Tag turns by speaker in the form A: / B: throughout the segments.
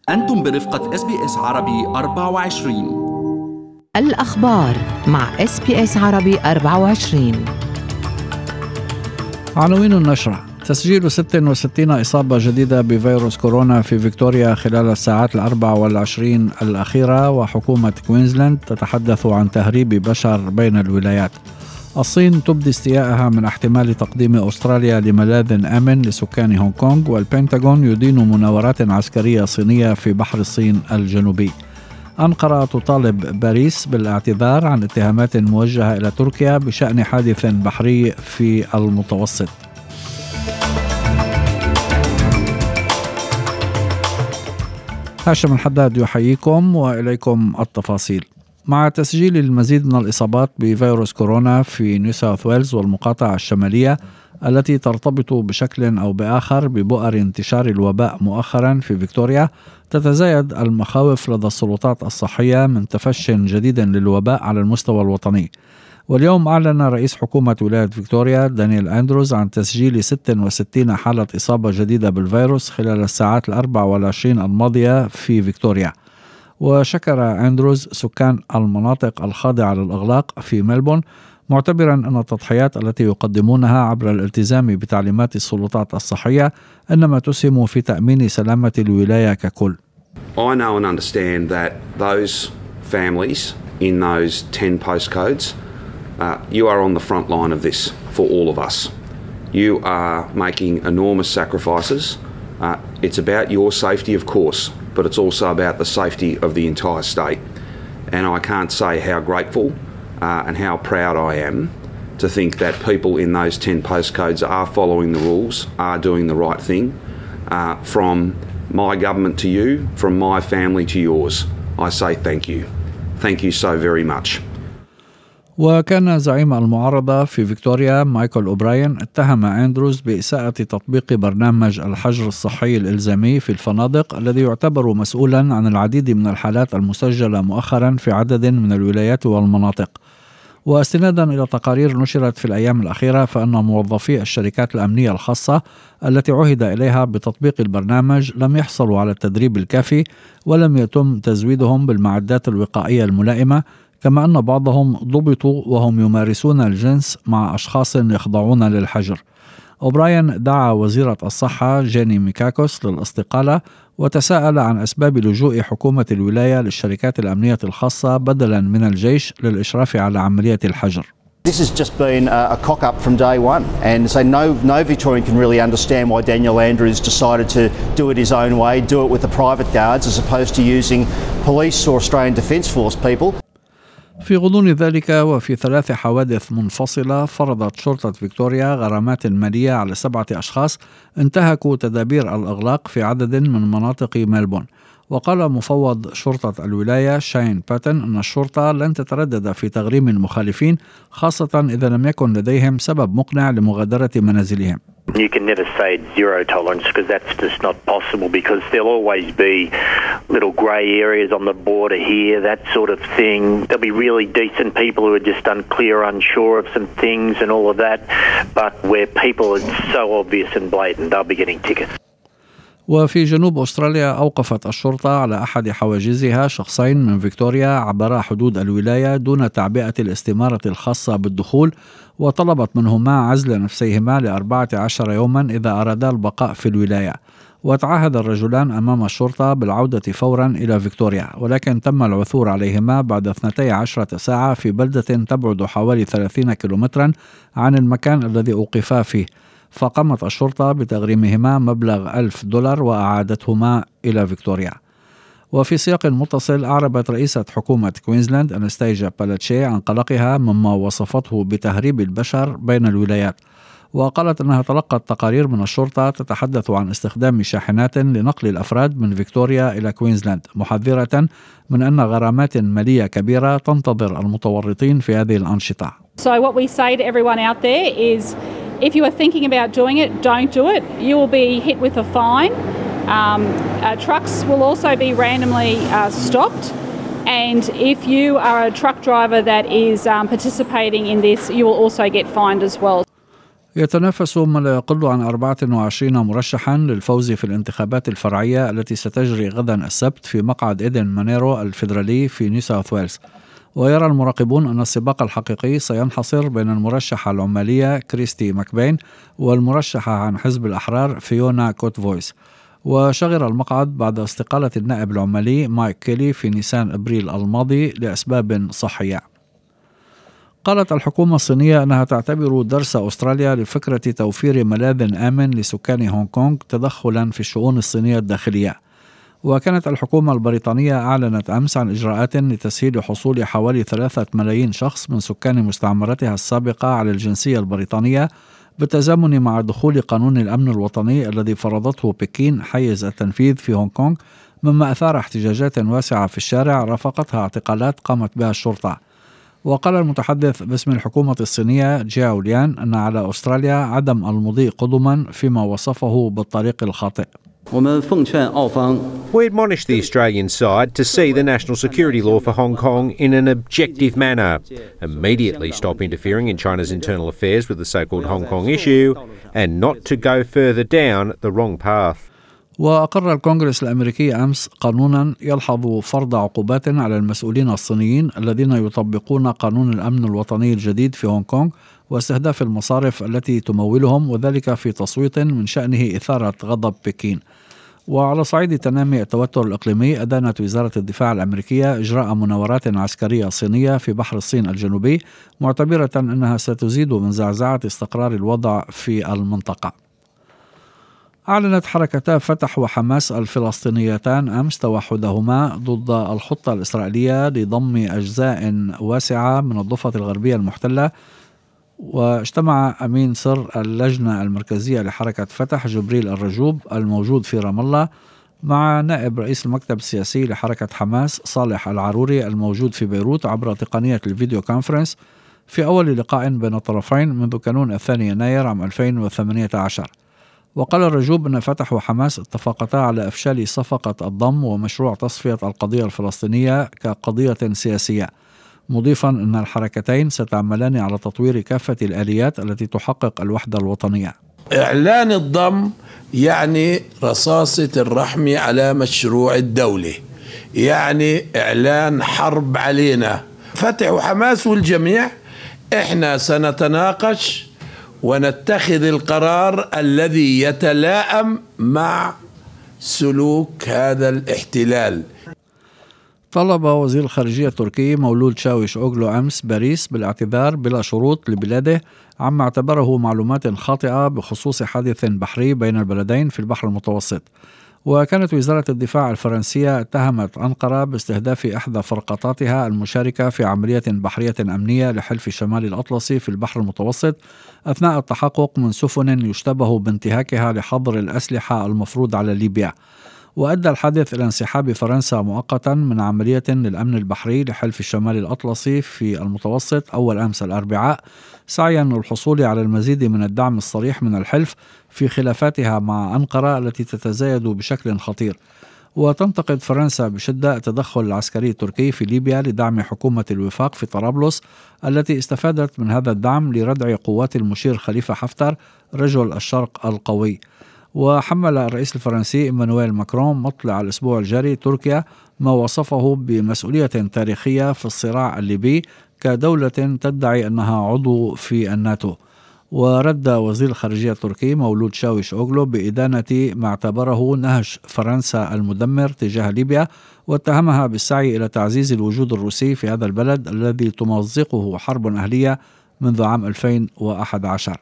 A: أنتم برفقة SBS عربي 24.
B: الأخبار مع SBS عربي 24.
C: عناوين النشرة: تسجيل 66 إصابة جديدة بفيروس كورونا في فيكتوريا خلال الساعات 24 الأخيرة، وحكومة كوينزلاند تتحدث عن تهريب بشر بين الولايات. الصين تبدي استيائها من احتمال تقديم أستراليا لملاذ آمن لسكان هونغ كونغ، والبنتاغون يدين مناورات عسكرية صينية في بحر الصين الجنوبي. أنقرة تطالب باريس بالاعتذار عن اتهامات موجهة إلى تركيا بشأن حادث بحري في المتوسط. هاشم الحداد يحييكم وإليكم التفاصيل. مع تسجيل المزيد من الإصابات بفيروس كورونا في نيو ساوث ويلز والمقاطعة الشمالية التي ترتبط بشكل أو بآخر ببؤر انتشار الوباء مؤخرا في فيكتوريا، تتزايد المخاوف لدى السلطات الصحية من تفشٍ جديد للوباء على المستوى الوطني. واليوم أعلن رئيس حكومة ولاية فيكتوريا دانيال أندروز عن تسجيل 66 حالة إصابة جديدة بالفيروس خلال الساعات 24 الماضية في فيكتوريا. وشكر أندروز سكان المناطق الخاضعة للإغلاق في ملبون، معتبرا أن التضحيات التي يقدمونها عبر الالتزام بتعليمات السلطات الصحية إنما تسهم في تأمين سلامة الولاية ككل.
D: I know and understand that those families in those 10 postcodes, you are on the front line of this for all of us. You are making enormous sacrifices. It's about your safety, of course, but it's also about the safety of the entire state. And I can't say how grateful and how proud I am to think that people in those 10 postcodes are following the rules, are doing the right thing. From my government to you, from my family to yours, I say thank you. Thank you so very much.
C: وكان زعيم المعارضة في فيكتوريا مايكل أوبراين اتهم أندروز بإساءة تطبيق برنامج الحجر الصحي الإلزامي في الفنادق الذي يعتبر مسؤولا عن العديد من الحالات المسجلة مؤخرا في عدد من الولايات والمناطق. واستنادا إلى تقارير نشرت في الأيام الأخيرة، فإن موظفي الشركات الأمنية الخاصة التي عهد إليها بتطبيق البرنامج لم يحصلوا على التدريب الكافي، ولم يتم تزويدهم بالمعدات الوقائية الملائمة، كما أن بعضهم ضبطوا وهم يمارسون الجنس مع أشخاص يخضعون للحجر. أوبراين دعا وزيرة الصحة جيني ميكاكوس للاستقالة، وتساءل عن أسباب لجوء حكومة الولاية للشركات الأمنية الخاصة بدلا من الجيش للإشراف على عملية الحجر.
E: This has just been a cock-up from day one, and so no Victorian can really understand why Daniel Andrews decided to do it his own way, do it with the private guards as opposed to using police or Australian Defence Force people.
C: في غضون ذلك، وفي 3 حوادث منفصلة، فرضت شرطة فيكتوريا غرامات مالية على 7 أشخاص انتهكوا تدابير الإغلاق في عدد من مناطق ملبون. وقال مفوض شرطة الولاية شاين باتن أن الشرطة لن تتردد في تغريم المخالفين، خاصة إذا لم يكن لديهم سبب مقنع لمغادرة منازلهم.
F: You can never say zero tolerance because that's just not possible, because there'll always be little grey areas on the border here, that sort of thing. There'll be really decent people who are just unclear, unsure of some things and all of that, but where people are so obvious and blatant, they'll be getting tickets.
C: وفي جنوب أستراليا، أوقفت الشرطة على أحد حواجزها شخصين من فيكتوريا عبر حدود الولاية دون تعبئة الاستمارة الخاصة بالدخول، وطلبت منهما عزل نفسيهما ل14 يوما إذا أرادا البقاء في الولاية. وتعهد الرجلان أمام الشرطة بالعودة فورا إلى فيكتوريا، ولكن تم العثور عليهما بعد 12 ساعة في بلدة تبعد حوالي 30 كيلومترا عن المكان الذي أوقفا فيه. فقامت الشرطة بتغريمهما مبلغ $1000 وأعادتهما إلى فيكتوريا. وفي سياق متصل، أعربت رئيسة حكومة كوينزلاند أناستيجيا بالاتشي عن قلقها مما وصفته بتهريب البشر بين الولايات، وقالت أنها تلقت تقارير من الشرطة تتحدث عن استخدام شاحنات لنقل الأفراد من فيكتوريا إلى كوينزلاند، محذرة من أن غرامات مالية كبيرة تنتظر المتورطين في هذه الأنشطة.
G: So what we say to everyone out there is, if you are thinking about doing it, don't do it. You will be hit with a fine. Trucks will also be randomly stopped. And if you are a truck driver that is participating in this, you will also get fined as well.
C: يتنافس ما لا يقل عن 24 مرشحا للفوز في الانتخابات الفرعية التي ستجري غدا السبت في مقعد إيدن مانيرو الفيدرالي في نيو ساوث ويلز. ويرى المراقبون أن السباق الحقيقي سينحصر بين المرشحة العمالية كريستي ماكبين والمرشحة عن حزب الأحرار فيونا كوتفويس. وشغل المقعد بعد استقالة النائب العمالي مايك كيلي في نيسان أبريل الماضي لأسباب صحية. قالت الحكومة الصينية أنها تعتبر درس أستراليا لفكرة توفير ملاذ آمن لسكان هونغ كونغ تدخلا في الشؤون الصينية الداخلية. وكانت الحكومة البريطانية أعلنت أمس عن إجراءات لتسهيل حصول حوالي 3 ملايين شخص من سكان مستعمرتها السابقة على الجنسية البريطانية بالتزامن مع دخول قانون الأمن الوطني الذي فرضته بكين حيز التنفيذ في هونغ كونغ، مما أثار احتجاجات واسعة في الشارع رافقتها اعتقالات قامت بها الشرطة. وقال المتحدث باسم الحكومة الصينية جاو ليان أن على أستراليا عدم المضي قدما فيما وصفه بالطريق الخاطئ.
H: We admonish the Australian side to see the national security law for Hong Kong in an objective manner, immediately stop interfering in China's internal affairs with the so-called Hong Kong issue, and not to go further down the wrong path.
C: وأقر الكونغرس الأمريكي أمس قانونا يلحظ فرض عقوبات على المسؤولين الصينيين الذين يطبقون قانون الأمن الوطني الجديد في هونغ كونغ واستهداف المصارف التي تمولهم، وذلك في تصويت من شأنه إثارة غضب بكين. وعلى صعيد تنامي التوتر الإقليمي، أدانت وزارة الدفاع الأمريكية إجراء مناورات عسكرية صينية في بحر الصين الجنوبي، معتبرة أنها ستزيد من زعزعة استقرار الوضع في المنطقة. أعلنت حركتا فتح وحماس الفلسطينيتان أمس توحدهما ضد الخطة الإسرائيلية لضم أجزاء واسعة من الضفة الغربية المحتلة. واجتمع أمين سر اللجنة المركزية لحركة فتح جبريل الرجوب الموجود في رام الله مع نائب رئيس المكتب السياسي لحركة حماس صالح العروري الموجود في بيروت عبر تقنية الفيديو كونفرنس في أول لقاء بين الطرفين منذ كانون 2 يناير عام 2018. وقال الرجوب أن فتح وحماس اتفقتا على إفشال صفقة الضم ومشروع تصفية القضية الفلسطينية كقضية سياسية، مضيفا أن الحركتين ستعملان على تطوير كافة الآليات التي تحقق الوحدة الوطنية.
I: إعلان الضم يعني رصاصة الرحم على مشروع الدولة، يعني إعلان حرب علينا. فتح وحماس والجميع إحنا سنتناقش ونتخذ القرار الذي يتلائم مع سلوك هذا الاحتلال.
C: طلب وزير الخارجية التركي مولود شاويش أوغلو أمس باريس بالاعتذار بلا شروط لبلاده عما اعتبره معلومات خاطئة بخصوص حادث بحري بين البلدين في البحر المتوسط. وكانت وزارة الدفاع الفرنسية اتهمت أنقرة باستهداف إحدى فرقاطاتها المشاركة في عملية بحرية أمنية لحلف شمال الأطلسي في البحر المتوسط أثناء التحقق من سفن يشتبه بانتهاكها لحظر الأسلحة المفروض على ليبيا. وأدى الحادث إلى انسحاب فرنسا مؤقتا من عملية للأمن البحري لحلف الشمال الأطلسي في المتوسط أول أمس الأربعاء، سعيا للحصول على المزيد من الدعم الصريح من الحلف في خلافاتها مع أنقرة التي تتزايد بشكل خطير. وتنتقد فرنسا بشدة التدخل العسكري التركي في ليبيا لدعم حكومة الوفاق في طرابلس التي استفادت من هذا الدعم لردع قوات المشير خليفة حفتر رجل الشرق القوي. وحمل الرئيس الفرنسي إيمانويل ماكرون مطلع الأسبوع الجاري تركيا ما وصفه بمسؤولية تاريخية في الصراع الليبي كدولة تدعي أنها عضو في الناتو. ورد وزير الخارجية التركي مولود شاويش أوغلو بإدانة ما اعتبره نهج فرنسا المدمر تجاه ليبيا، واتهمها بالسعي إلى تعزيز الوجود الروسي في هذا البلد الذي تمزقه حرب أهلية منذ عام 2011.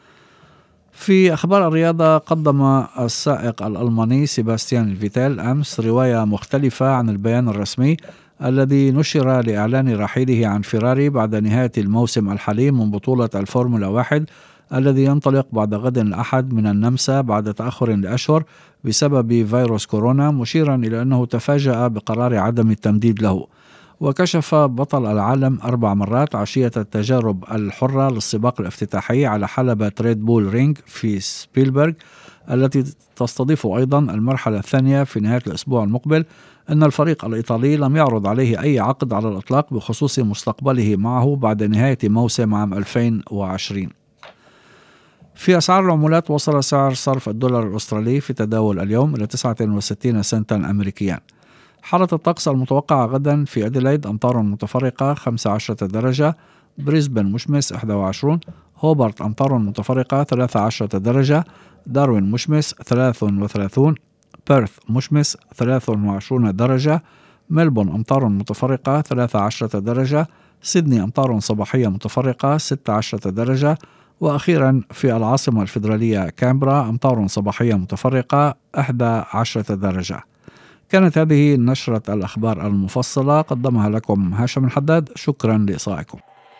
C: في أخبار الرياضة، قدم السائق الألماني سيباستيان فيتيل أمس رواية مختلفة عن البيان الرسمي الذي نشر لإعلان رحيله عن فيراري بعد نهاية الموسم الحالي من بطولة الفورمولا 1 الذي ينطلق بعد غد الأحد من النمسا بعد تأخر لأشهر بسبب فيروس كورونا، مشيرا إلى أنه تفاجأ بقرار عدم التمديد له. وكشف بطل العالم 4 مرات عشية التجارب الحرة للسباق الافتتاحي على حلبة ريد بول رينج في سبيلبرغ التي تستضيف أيضا المرحلة الثانية في نهاية الأسبوع المقبل أن الفريق الإيطالي لم يعرض عليه أي عقد على الإطلاق بخصوص مستقبله معه بعد نهاية موسم عام 2020. في أسعار العملات، وصل سعر صرف الدولار الأسترالي في تداول اليوم إلى 69 سنتا أمريكيا. حالة الطقس المتوقعة غدا: في أديلايد أمطار متفرقة 15 درجة، بريسبن مشمس 21، هوبارت أمطار متفرقة 13 درجة، داروين مشمس 33، بيرث مشمس 23 درجة، ملبون أمطار متفرقة 13 درجة، سيدني أمطار صباحية متفرقة 16 درجة، وأخيرا في العاصمة الفيدرالية كامبرا أمطار صباحية متفرقة 11 درجة. كانت هذه نشرة الأخبار المفصلة، قدمها لكم هاشم الحداد. شكرا لإصغائكم.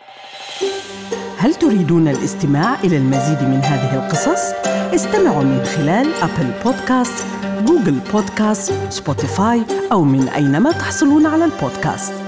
J: هل تريدون الاستماع إلى المزيد من هذه القصص؟ استمعوا من خلال أبل بودكاست، جوجل بودكاست، سبوتيفاي أو من أينما تحصلون على البودكاست.